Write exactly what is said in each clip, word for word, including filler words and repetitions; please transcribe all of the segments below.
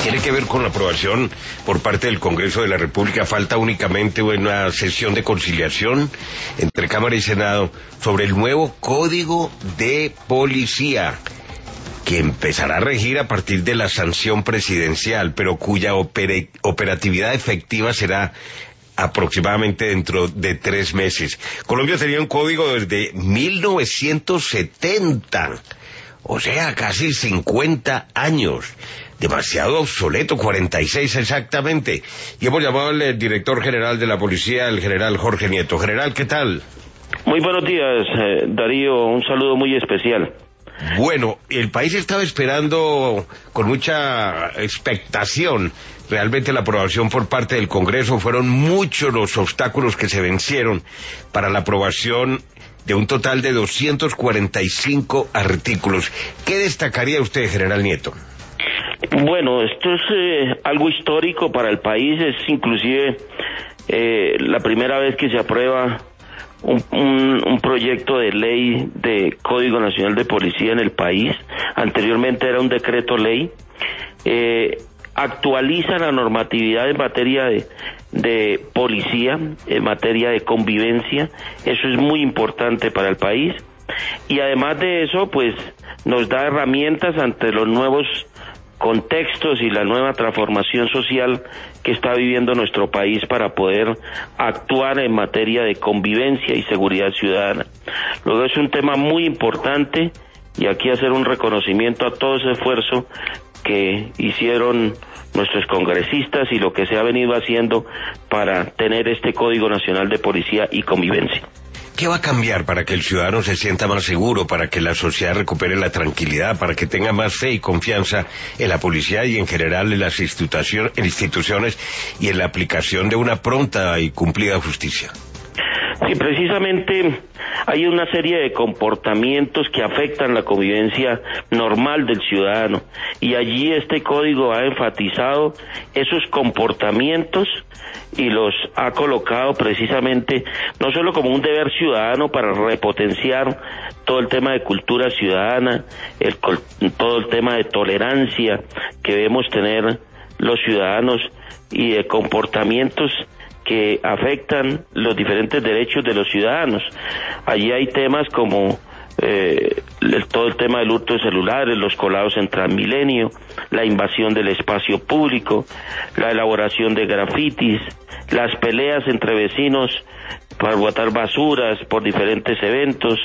tiene que ver con la aprobación por parte del Congreso de la República. Falta únicamente una sesión de conciliación entre Cámara y Senado sobre el nuevo Código de Policía, que empezará a regir a partir de la sanción presidencial, pero cuya oper- operatividad efectiva será aproximadamente dentro de tres meses. Colombia tenía un código desde mil novecientos setenta, o sea, casi cincuenta años. Demasiado obsoleto, cuarenta y seis exactamente. Y hemos llamado al director general de la policía, el general Jorge Nieto. General, ¿qué tal? Muy buenos días, eh, Darío, un saludo muy especial. Bueno, el país estaba esperando con mucha expectación realmente la aprobación por parte del Congreso. Fueron muchos los obstáculos que se vencieron para la aprobación de un total de doscientos cuarenta y cinco artículos. ¿Qué destacaría usted, general Nieto? Bueno, esto es eh, algo histórico para el país, es inclusive eh, la primera vez que se aprueba un, un, un proyecto de ley de Código Nacional de Policía en el país. Anteriormente era un decreto ley. Eh, actualiza la normatividad en materia de, de policía, en materia de convivencia. Eso es muy importante para el país. Y además de eso, pues nos da herramientas ante los nuevos contextos y la nueva transformación social que está viviendo nuestro país para poder actuar en materia de convivencia y seguridad ciudadana. Luego es un tema muy importante y aquí hacer un reconocimiento a todo ese esfuerzo que hicieron nuestros congresistas y lo que se ha venido haciendo para tener este Código Nacional de Policía y Convivencia. ¿Qué va a cambiar para que el ciudadano se sienta más seguro, para que la sociedad recupere la tranquilidad, para que tenga más fe y confianza en la policía y en general en las instituciones y en la aplicación de una pronta y cumplida justicia? Sí, precisamente hay una serie de comportamientos que afectan la convivencia normal del ciudadano y allí este código ha enfatizado esos comportamientos y los ha colocado precisamente no solo como un deber ciudadano para repotenciar todo el tema de cultura ciudadana, el, todo el tema de tolerancia que debemos tener los ciudadanos y de comportamientos que afectan los diferentes derechos de los ciudadanos. Allí hay temas como eh, el, todo el tema del hurto de celulares, los colados en Transmilenio, la invasión del espacio público, la elaboración de grafitis, las peleas entre vecinos para botar basuras por diferentes eventos,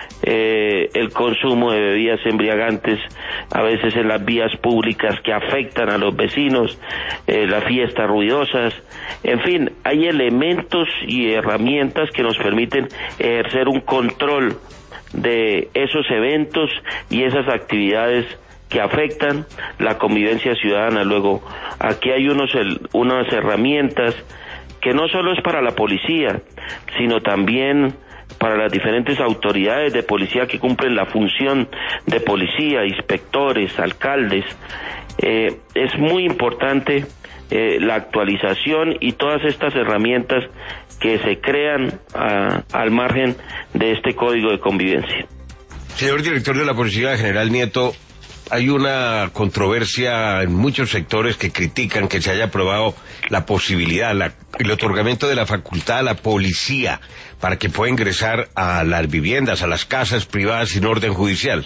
eh, el consumo de bebidas embriagantes a veces en las vías públicas que afectan a los vecinos, eh, las fiestas ruidosas, en fin, hay elementos y herramientas que nos permiten ejercer un control de esos eventos y esas actividades que afectan la convivencia ciudadana. Luego, aquí hay unos unas herramientas que no solo es para la policía, sino también para las diferentes autoridades de policía que cumplen la función de policía, inspectores, alcaldes. Eh, es muy importante eh, la actualización y todas estas herramientas que se crean a, al margen de este Código de Convivencia. Señor director de la Policía, general Nieto, hay una controversia en muchos sectores que critican que se haya aprobado la posibilidad, la, el otorgamiento de la facultad a la policía para que pueda ingresar a las viviendas, a las casas privadas sin orden judicial.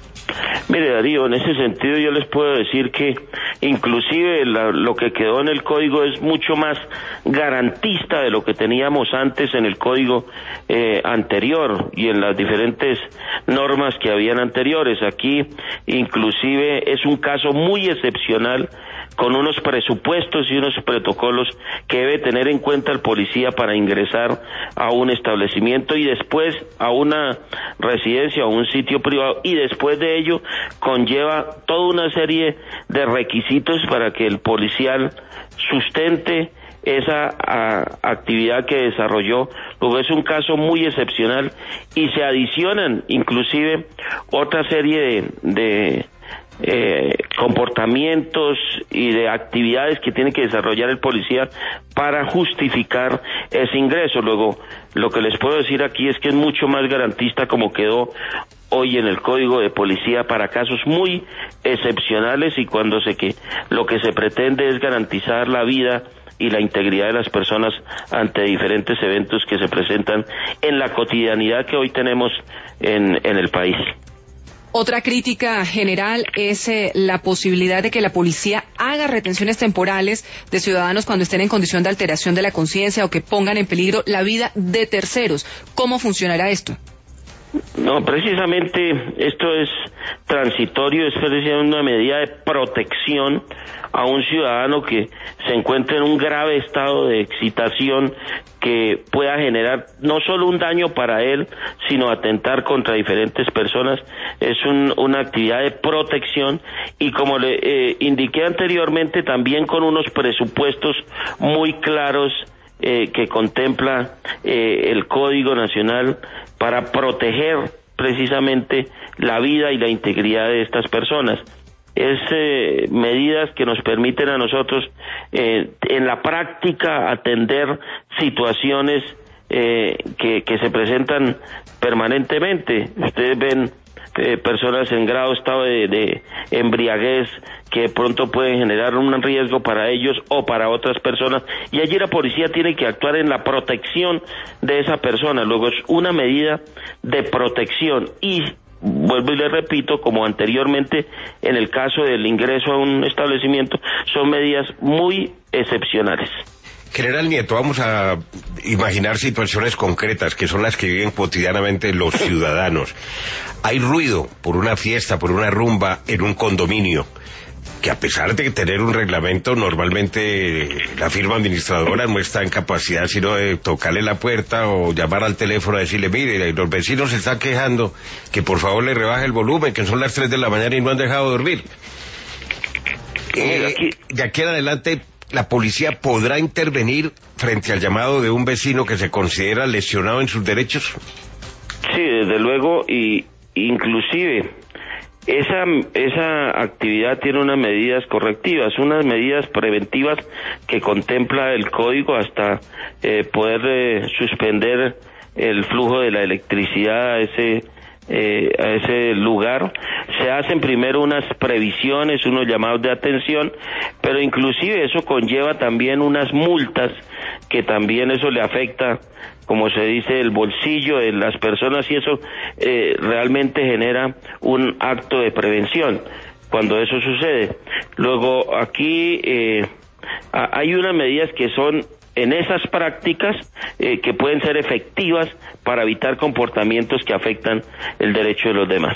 Mire, Darío, en ese sentido yo les puedo decir que inclusive la, lo que quedó en el código es mucho más garantista de lo que teníamos antes en el código eh, anterior y en las diferentes normas que habían anteriores. Aquí inclusive es un caso muy excepcional con unos presupuestos y unos protocolos que debe tener en cuenta el policía para ingresar a un establecimiento y después a una residencia o un sitio privado, y después de ello conlleva toda una serie de requisitos para que el policial sustente esa a, actividad que desarrolló. Luego es un caso muy excepcional y se adicionan inclusive otra serie de, de eh, comportamientos y de actividades que tiene que desarrollar el policía para justificar ese ingreso. Luego, lo que les puedo decir aquí es que es mucho más garantista como quedó hoy en el Código de Policía para casos muy excepcionales y cuando sé que lo que se pretende es garantizar la vida y la integridad de las personas ante diferentes eventos que se presentan en la cotidianidad que hoy tenemos en, en el país. Otra crítica general es eh, la posibilidad de que la policía haga retenciones temporales de ciudadanos cuando estén en condición de alteración de la conciencia o que pongan en peligro la vida de terceros. ¿Cómo funcionará esto? No, precisamente esto es transitorio, es precisamente una medida de protección a un ciudadano que se encuentra en un grave estado de excitación que pueda generar no solo un daño para él, sino atentar contra diferentes personas. Es un, una actividad de protección y como le eh, indiqué anteriormente, también con unos presupuestos muy claros eh, que contempla eh, el Código Nacional para proteger precisamente la vida y la integridad de estas personas. Es eh, medidas que nos permiten a nosotros eh, en la práctica atender situaciones eh, que, que se presentan permanentemente. Ustedes ven eh, personas en grado estado de, de embriaguez que de pronto pueden generar un riesgo para ellos o para otras personas, y allí la policía tiene que actuar en la protección de esa persona. Luego es una medida de protección y vuelvo y le repito, como anteriormente en el caso del ingreso a un establecimiento, son medidas muy excepcionales. General Nieto, vamos a imaginar situaciones concretas que son las que viven cotidianamente los ciudadanos. Hay ruido por una fiesta, por una rumba en un condominio, que a pesar de tener un reglamento, normalmente la firma administradora no está en capacidad sino de tocarle la puerta o llamar al teléfono a decirle, mire, los vecinos se están quejando, que por favor le rebaje el volumen, que son las tres de la mañana y no han dejado dormir. Eh, de aquí en adelante, ¿la policía podrá intervenir frente al llamado de un vecino que se considera lesionado en sus derechos? Sí, desde luego, y inclusive esa esa actividad tiene unas medidas correctivas, unas medidas preventivas que contempla el código hasta eh, poder eh, suspender el flujo de la electricidad a ese Eh, a ese lugar. Se hacen primero unas previsiones, unos llamados de atención, pero inclusive eso conlleva también unas multas, que también eso le afecta, como se dice, el bolsillo de las personas, y eso eh, realmente genera un acto de prevención cuando eso sucede. Luego aquí eh, hay unas medidas que son en esas prácticas eh, que pueden ser efectivas para evitar comportamientos que afectan el derecho de los demás.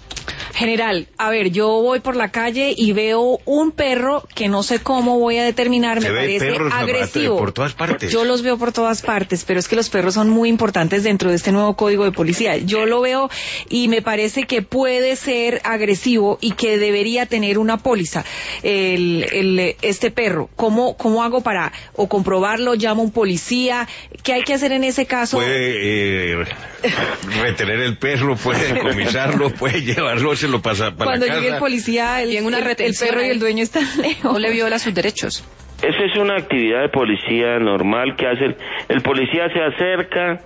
General, a ver, yo voy por la calle y veo un perro que no sé cómo voy a determinar, me parece agresivo. Por todas partes. Yo los veo por todas partes, pero es que los perros son muy importantes dentro de este nuevo código de policía. Yo lo veo y me parece que puede ser agresivo y que debería tener una póliza el, el, este perro. ¿Cómo, cómo hago para o comprobarlo? ¿Llamo a un policía? ¿Qué hay que hacer en ese caso? Puede eh, retener el perro, puede decomisarlo, puede llevarlo, se lo pasa para Cuando la casa. llegue el policía, el, y en una el, el perro y el dueño están lejos. No le viola sus derechos. Esa es una actividad de policía normal que hace el, el policía se acerca,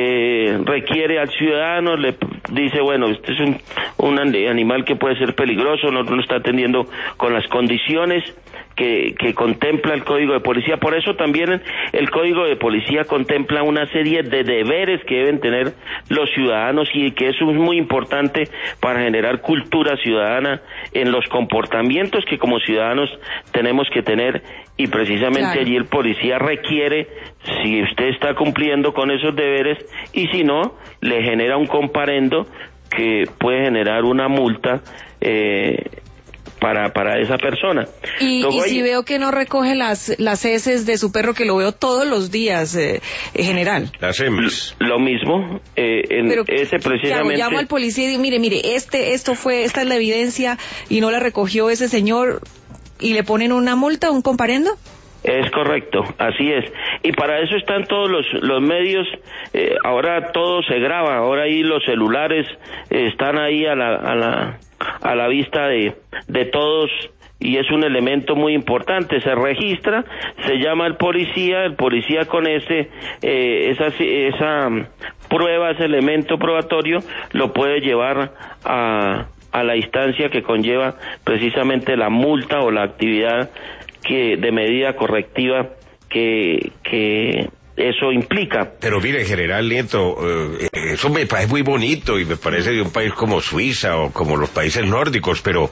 eh, requiere al ciudadano, le dice, bueno, este es un, un animal que puede ser peligroso, no lo está atendiendo con las condiciones que, que contempla el Código de Policía. Por eso también el Código de Policía contempla una serie de deberes que deben tener los ciudadanos y que eso es muy importante para generar cultura ciudadana en los comportamientos que como ciudadanos tenemos que tener, y precisamente claro, allí el policía requiere si usted está cumpliendo con esos deberes, y si no, le genera un comparendo que puede generar una multa eh, para para esa persona. Y, Luego, y hay... si veo que no recoge las las heces de su perro, que lo veo todos los días, eh, eh, general. Las heces. Lo mismo, eh, en Pero, ese precisamente... ¿qué hago? Llamo al policía y digo, mire, mire, este, esto fue, esta es la evidencia y no la recogió ese señor, y le ponen una multa, un comparendo. Es correcto, así es. Y para eso están todos los los medios. Eh, ahora todo se graba, ahora ahí los celulares eh, están ahí a la a la a la vista de, de todos, y es un elemento muy importante. Se registra, se llama al policía, el policía con ese eh, esa, esa prueba, ese elemento probatorio, lo puede llevar a, a la instancia que conlleva precisamente la multa o la actividad que de medida correctiva que, que eso implica. Pero mire, general Nieto, eh, eso me parece muy bonito y me parece de un país como Suiza o como los países nórdicos, pero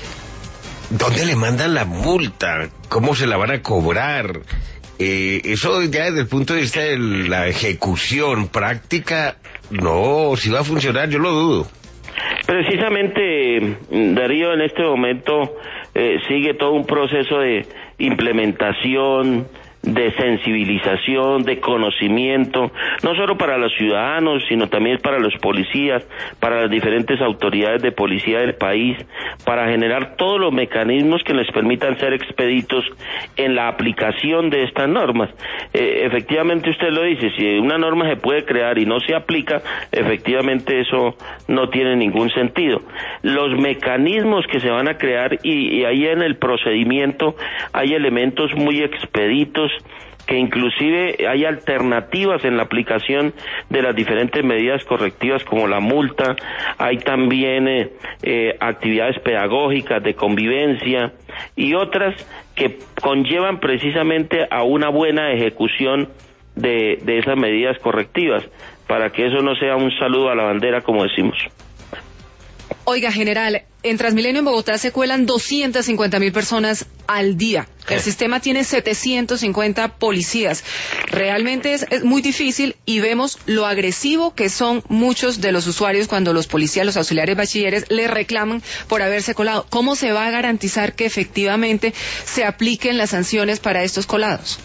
¿dónde le mandan la multa? ¿Cómo se la van a cobrar? Eh, eso ya desde el punto de vista de la ejecución práctica, no, si va a funcionar, yo lo dudo. Precisamente, Darío, en este momento eh, sigue todo un proceso de implementación, de sensibilización, de conocimiento, no solo para los ciudadanos, sino también para los policías, para las diferentes autoridades de policía del país, para generar todos los mecanismos que les permitan ser expeditos en la aplicación de estas normas. Eh, efectivamente usted lo dice, si una norma se puede crear y no se aplica, efectivamente eso no tiene ningún sentido. Los mecanismos que se van a crear, y, y ahí en el procedimiento hay elementos muy expeditos, que inclusive hay alternativas en la aplicación de las diferentes medidas correctivas como la multa, hay también eh, eh, actividades pedagógicas de convivencia y otras que conllevan precisamente a una buena ejecución de, de esas medidas correctivas, para que eso no sea un saludo a la bandera, como decimos. Oiga, general, en Transmilenio en Bogotá se cuelan doscientas cincuenta mil personas al día. El sistema tiene setecientos cincuenta policías. Realmente es, es muy difícil y vemos lo agresivo que son muchos de los usuarios cuando los policías, los auxiliares bachilleres, les reclaman por haberse colado. ¿Cómo se va a garantizar que efectivamente se apliquen las sanciones para estos colados?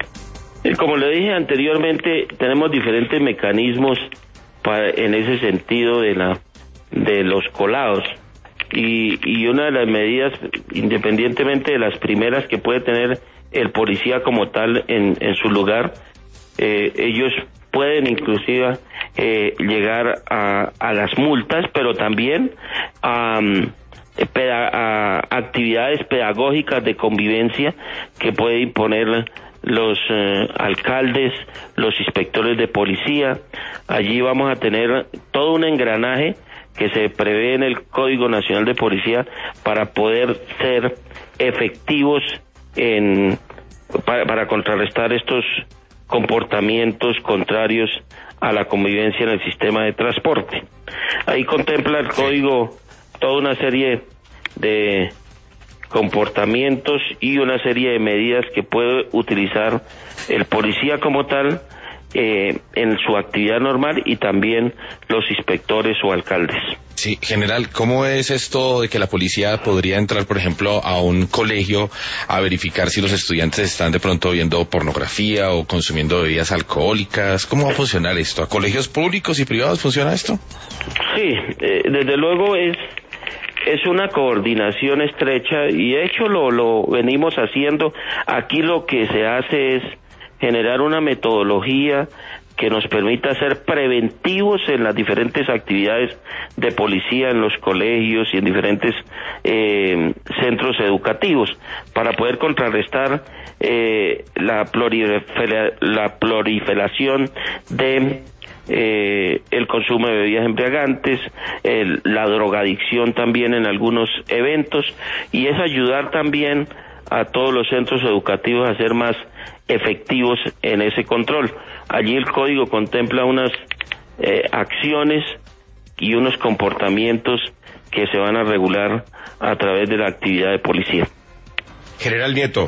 Como le dije anteriormente, tenemos diferentes mecanismos para, en ese sentido de la de los colados, y, y una de las medidas, independientemente de las primeras que puede tener el policía como tal en, en su lugar, eh, ellos pueden inclusive eh, llegar a, a las multas, pero también a, a actividades pedagógicas de convivencia que puede imponer los eh, alcaldes, los inspectores de policía. Allí vamos a tener todo un engranaje que se prevé en el Código Nacional de Policía para poder ser efectivos en para, para contrarrestar estos comportamientos contrarios a la convivencia en el sistema de transporte. Ahí contempla el código toda una serie de comportamientos y una serie de medidas que puede utilizar el policía como tal Eh, en su actividad normal, y también los inspectores o alcaldes. Sí, general, ¿cómo es esto de que la policía podría entrar, por ejemplo, a un colegio a verificar si los estudiantes están de pronto viendo pornografía o consumiendo bebidas alcohólicas? ¿Cómo va a funcionar esto? ¿A colegios públicos y privados funciona esto? Sí, eh, desde luego es es una coordinación estrecha, y de hecho lo, lo venimos haciendo. Aquí lo que se hace es generar una metodología que nos permita ser preventivos en las diferentes actividades de policía en los colegios y en diferentes eh, centros educativos, para poder contrarrestar eh, la, prolifera, la proliferación de eh, el consumo de bebidas embriagantes, el, la drogadicción también en algunos eventos, y es ayudar también a todos los centros educativos a ser más efectivos en ese control. Allí el código contempla unas eh, acciones y unos comportamientos que se van a regular a través de la actividad de policía. General Nieto,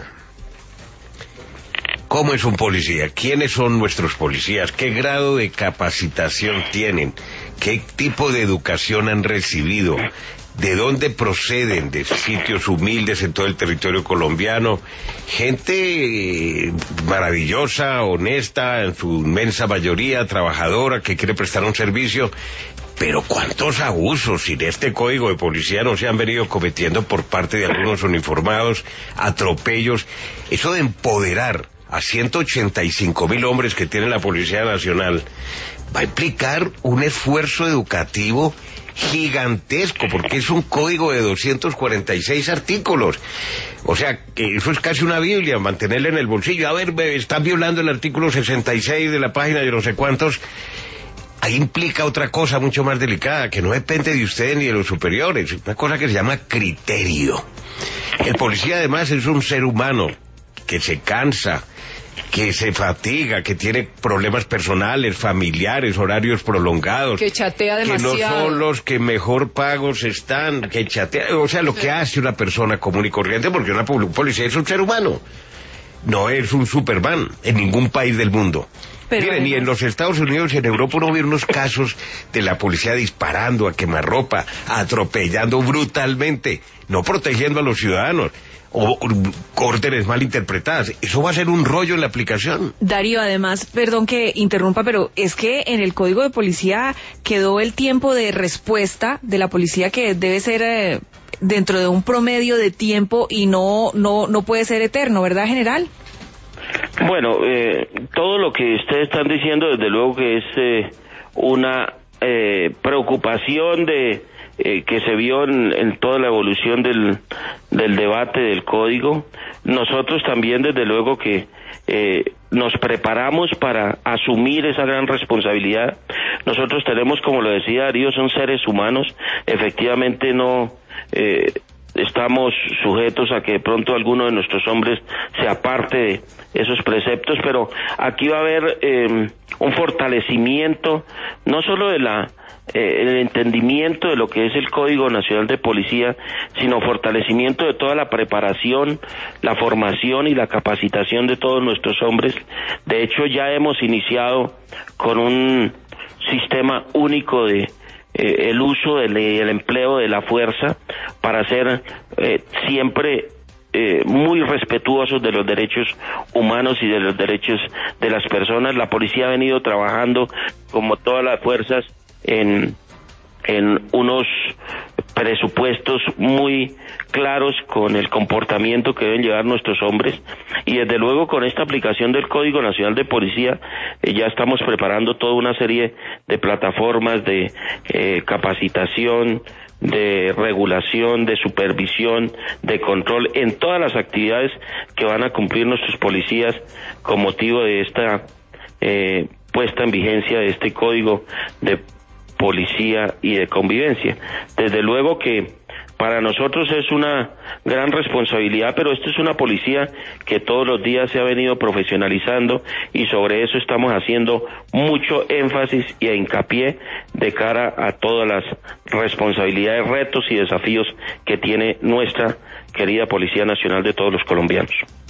¿cómo es un policía? ¿Quiénes son nuestros policías? ¿Qué grado de capacitación tienen? ¿Qué tipo de educación han recibido? ¿De dónde proceden? ¿De sitios humildes en todo el territorio colombiano? Gente maravillosa, honesta, en su inmensa mayoría, trabajadora, que quiere prestar un servicio. Pero ¿cuántos abusos sin este código de policía no se han venido cometiendo por parte de algunos uniformados, atropellos? Eso de empoderar a ciento ochenta y cinco mil hombres que tiene la Policía Nacional va a implicar un esfuerzo educativo gigantesco, porque es un código de doscientos cuarenta y seis artículos. O sea, que eso es casi una Biblia, mantenerla en el bolsillo. A ver, están violando el artículo sesenta y seis de la página de no sé cuántos. Ahí implica otra cosa mucho más delicada, que no depende de ustedes ni de los superiores, una cosa que se llama criterio. El policía además es un ser humano que se cansa, que se fatiga, que tiene problemas personales, familiares, horarios prolongados, que chatea demasiado, que no son los que mejor pagos están, que chatea, o sea, lo que hace una persona común y corriente, porque una policía es un ser humano, no es un Superman en ningún país del mundo. Pero miren, ni en los Estados Unidos y en Europa no hubo unos casos de la policía disparando a quemarropa, atropellando brutalmente, no protegiendo a los ciudadanos, o órdenes mal interpretadas. Eso va a ser un rollo en la aplicación. Darío, además, perdón que interrumpa, pero es que en el Código de Policía quedó el tiempo de respuesta de la policía, que debe ser eh, dentro de un promedio de tiempo y no, no, no puede ser eterno, ¿verdad, general? Bueno, eh, todo lo que ustedes están diciendo, desde luego que es eh, una eh, preocupación de eh, que se vio en, en toda la evolución del, del debate del código. Nosotros también, desde luego que eh, nos preparamos para asumir esa gran responsabilidad. Nosotros tenemos, como lo decía Darío, son seres humanos, efectivamente no... Eh, estamos sujetos a que de pronto alguno de nuestros hombres se aparte de esos preceptos, pero aquí va a haber eh, un fortalecimiento, no solo de la eh, el entendimiento de lo que es el Código Nacional de Policía, sino fortalecimiento de toda la preparación, la formación y la capacitación de todos nuestros hombres. De hecho, ya hemos iniciado con un sistema único de Eh, el uso del el empleo de la fuerza para ser eh, siempre eh, muy respetuosos de los derechos humanos y de los derechos de las personas. La policía ha venido trabajando, como todas las fuerzas, en en unos presupuestos muy claros con el comportamiento que deben llevar nuestros hombres, y desde luego con esta aplicación del Código Nacional de Policía eh, ya estamos preparando toda una serie de plataformas de eh, capacitación, de regulación, de supervisión, de control en todas las actividades que van a cumplir nuestros policías con motivo de esta eh, puesta en vigencia de este Código de Policía y de Convivencia. Desde luego que para nosotros es una gran responsabilidad, pero esto es una policía que todos los días se ha venido profesionalizando, y sobre eso estamos haciendo mucho énfasis y hincapié de cara a todas las responsabilidades, retos y desafíos que tiene nuestra querida Policía Nacional de todos los colombianos.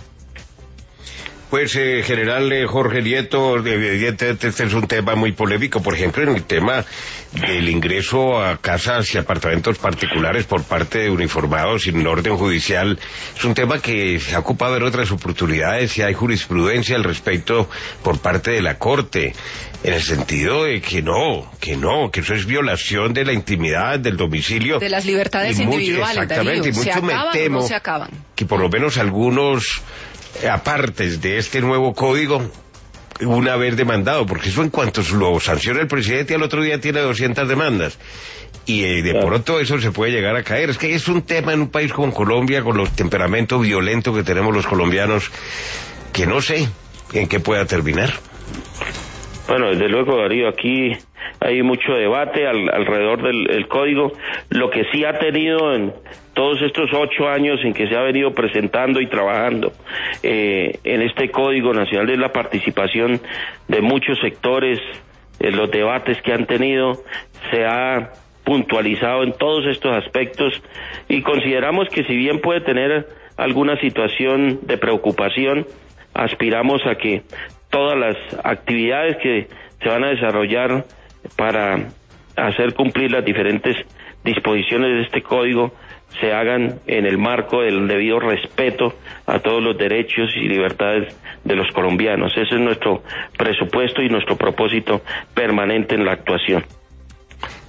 Pues, eh, general eh, Jorge Nieto, evidentemente este es un tema muy polémico, por ejemplo, en el tema del ingreso a casas y apartamentos particulares por parte de uniformados sin orden judicial. Es un tema que se ha ocupado en otras oportunidades y hay jurisprudencia al respecto por parte de la Corte, en el sentido de que no, que no, que eso es violación de la intimidad, del domicilio. De las libertades individuales, exactamente, Darío. Y mucho ¿Se acaban me temo o no se acaban? Que por lo menos algunos apartes de este nuevo código, una vez demandado, porque eso en cuanto lo sanciona el presidente al otro día tiene doscientas demandas, y eh, de claro. pronto eso se puede llegar a caer. Es que es un tema en un país como Colombia, con los temperamentos violentos que tenemos los colombianos, que no sé en qué pueda terminar. Bueno, desde luego, Darío, aquí hay mucho debate al, alrededor del el código. Lo que sí ha tenido en todos estos ocho años en que se ha venido presentando y trabajando eh, en este Código Nacional es la participación de muchos sectores, en los debates que han tenido, se ha puntualizado en todos estos aspectos, y consideramos que si bien puede tener alguna situación de preocupación, aspiramos a que todas las actividades que se van a desarrollar para hacer cumplir las diferentes disposiciones de este código se hagan en el marco del debido respeto a todos los derechos y libertades de los colombianos. Ese es nuestro presupuesto y nuestro propósito permanente en la actuación.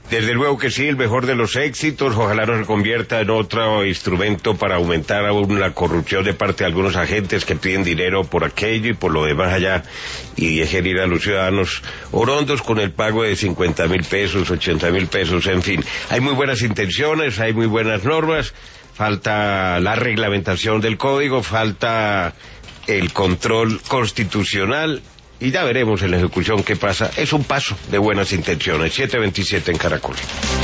Desde luego que sí, el mejor de los éxitos, ojalá no se convierta en otro instrumento para aumentar aún la corrupción de parte de algunos agentes que piden dinero por aquello y por lo demás allá y dejen ir a los ciudadanos orondos con el pago de cincuenta mil pesos, ochenta mil pesos, en fin. Hay muy buenas intenciones, hay muy buenas normas, falta la reglamentación del código, falta el control constitucional. Y ya veremos en la ejecución qué pasa. Es un paso de buenas intenciones. siete veintisiete en Caracol.